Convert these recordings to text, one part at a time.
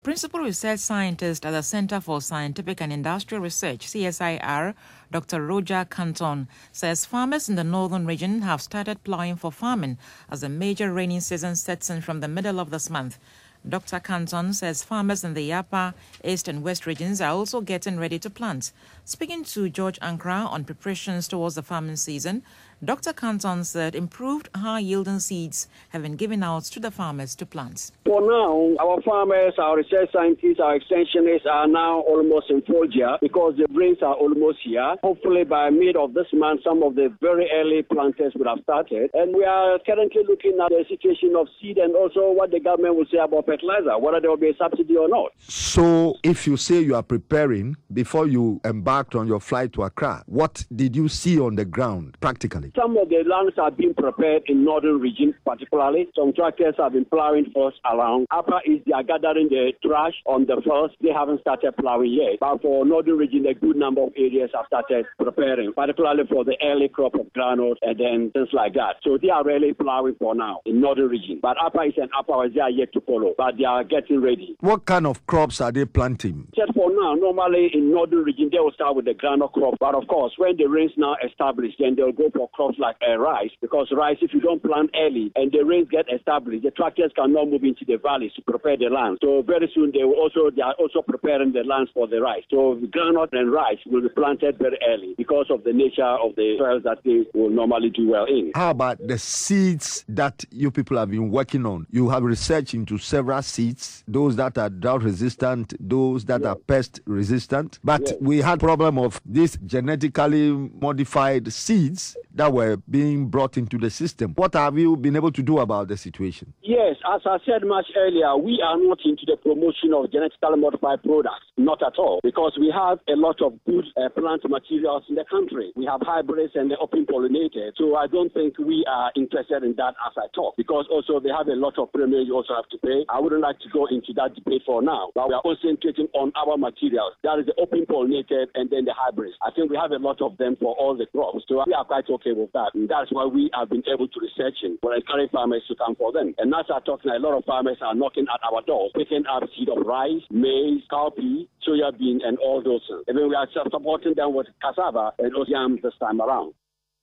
Principal Research Scientist at the Center for Scientific and Industrial Research, CSIR, Dr. Roger Canton, says farmers in the northern region have started plowing for farming as the major rainy season sets in from the middle of this month. Dr. Canton says farmers in the upper, east and west regions are also getting ready to plant. Speaking to George Ankara on preparations towards the farming season, Dr. Canton said improved high-yielding seeds have been given out to the farmers to plant. For now, our farmers, our research scientists, our extensionists are now almost in full gear because the rains are almost here. Hopefully by mid of this month, some of the very early planters will have started. And we are currently looking at the situation of seed and also what the government will say about fertilizer, whether there will be a subsidy or not. So if you say you are preparing before you embarked on your flight to Accra, what did you see on the ground practically? Some of the lands are being prepared in northern region particularly. Some tractors have been plowing first around. Upper East, they are gathering the trash on the first. They haven't started plowing yet. But for northern region, a good number of areas have started preparing, particularly for the early crop of granules and then things like that. So they are really plowing for now in northern region. But Upper East and Upper West, they are yet to follow. But they are getting ready. What kind of crops are they planting? Just for now, normally in northern region, they will start with the granule crop. But of course, when the rains now establish, then they'll go for crops like rice, because rice, if you don't plant early and the rains get established, the tractors cannot move into the valleys to prepare the land. So very soon they are also preparing the lands for the rice. So the groundnut and rice will be planted very early because of the nature of the soils that they will normally do well in. How about the seeds that you people have been working on? You have researched into several seeds, those that are drought resistant, those that are pest resistant. But we had problem of these genetically modified seeds that were being brought into the system. What have you been able to do about the situation? Yes, as I said much earlier, we are not into the promotion of genetically modified products, not at all, because we have a lot of good plant materials in the country. We have hybrids and the open pollinated, so I don't think we are interested in that as I talk, because also they have a lot of premiums you also have to pay. I wouldn't like to go into that debate for now, but we are concentrating on our materials. That is the open pollinated and then the hybrids. I think we have a lot of them for all the crops, so we are quite okay with that. And that's why we have been able to research in. We're encouraging farmers to come for them. And as I'm talking, a lot of farmers are knocking at our doors, picking up seed of rice, maize, cowpea, soya bean, and all those things. Even we are supporting them with cassava and yam this time around.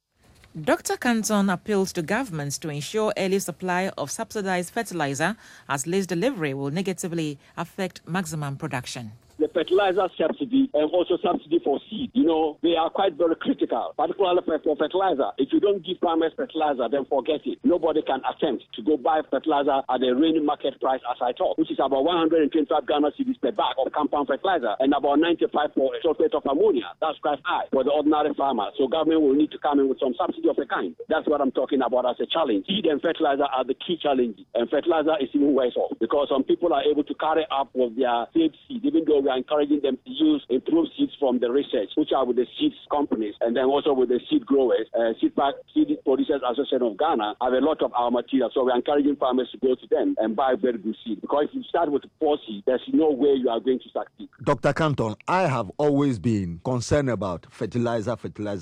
Dr. Canton appeals to governments to ensure early supply of subsidized fertilizer, as late delivery will negatively affect maximum production. The fertilizer subsidy and also subsidy for seed, they are quite very critical, particularly for fertilizer. If you don't give farmers fertilizer, then forget it. Nobody can attempt to go buy fertilizer at the reigning market price as I talk, which is about 125 Ghana cedis per bag of compound fertilizer and about 95 for sulfate of ammonia. That's quite high for the ordinary farmer. So government will need to come in with some subsidy of a kind. That's what I'm talking about as a challenge. Seed and fertilizer are the key challenges, and fertilizer is even worse off because some people are able to carry up with their saved seed, even though we are encouraging them to use improved seeds from the research, which are with the seeds companies and then also with the seed growers. Seed Producers Association of Ghana have a lot of our material, so we're encouraging farmers to go to them and buy very good seed, because if you start with poor seed, there's no way you are going to succeed. Dr. Canton, I have always been concerned about fertilizer.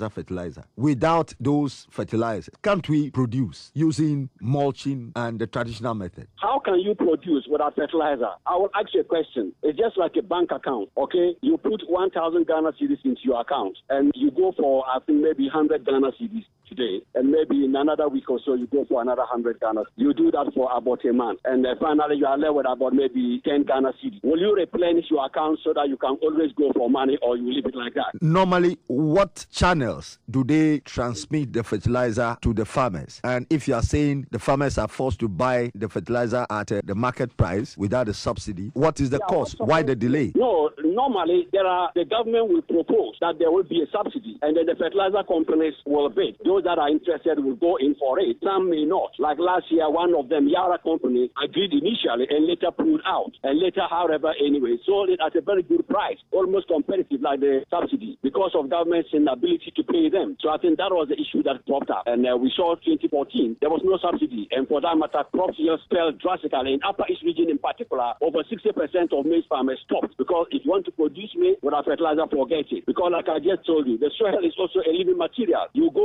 Without those fertilizers, can't we produce using mulching and the traditional method? How can you produce without fertilizer? I will ask you a question. It's just like a bank account, okay? You put 1,000 Ghana cedis into your account and you go for, I think, maybe 100 Ghana cedis today, and maybe in another week or so you go for another 100 Ghana. You do that for about a month, and finally you are left with about maybe 10 Ghana cedis. Will you replenish your account so that you can always go for money, or you leave it like that? Normally, what channels do they transmit the fertilizer to the farmers? And if you are saying the farmers are forced to buy the fertilizer at the market price without a subsidy, what is the cost? Why the delay? No, normally the government will propose that there will be a subsidy, and then the fertilizer companies will bid. Those that are interested will go in for it. Some may not. Like last year, one of them, Yara Company, agreed initially and later pulled out. And later, however, anyway, sold it at a very good price, almost competitive like the subsidy, because of government's inability to pay them. So I think that was the issue that popped up. And we saw 2014, there was no subsidy. And for that matter, crop yields fell drastically. In Upper East region in particular, over 60% of maize farmers stopped, because if you want to produce maize without fertilizer, forget it. Because like I just told you, the soil is also a living material. You go in and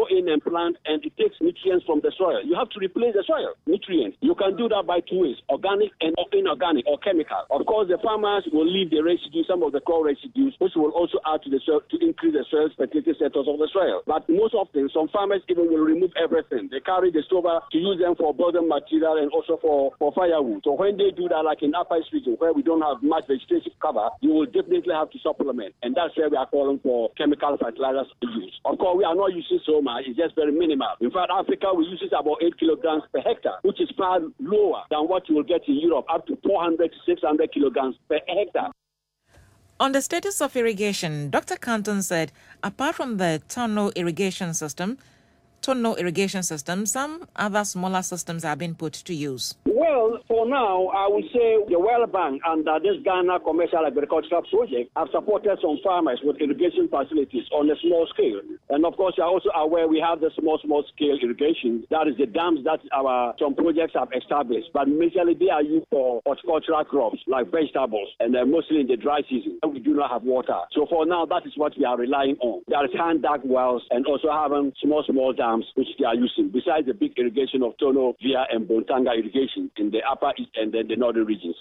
plant and it takes nutrients from the soil. You have to replace the soil nutrients. You can do that by two ways, organic and inorganic or chemical. Of course, the farmers will leave the residue, some of the core residues, which will also add to the soil to increase the soil's fertility status of the soil. But most often, some farmers even will remove everything. They carry the stover to use them for building material and also for firewood. So when they do that, like in Upper East region, where we don't have much vegetation cover, you will definitely have to supplement. And that's where we are calling for chemical fertilizers to use. Of course, we are not using so much. It's just very minimal. In fact, Africa, we use about 8 kilograms per hectare, which is far lower than what you will get in Europe, up to 400 to 600 kilograms per hectare. On the status of irrigation, Dr. Canton said, apart from the Tono irrigation system, some other smaller systems have been put to use. Well, for now, I would say the World Bank and this Ghana Commercial Agricultural Project have supported some farmers with irrigation facilities on a small scale. And of course, you're also aware we have the small scale irrigation. That is the dams that some projects have established. But majorly they are used for horticultural crops like vegetables and mostly in the dry season. We do not have water. So for now, that is what we are relying on. There is hand-dug wells and also having small dams which they are using, besides the big irrigation of Tono, Via and Bontanga irrigation in the Upper East and then the northern regions.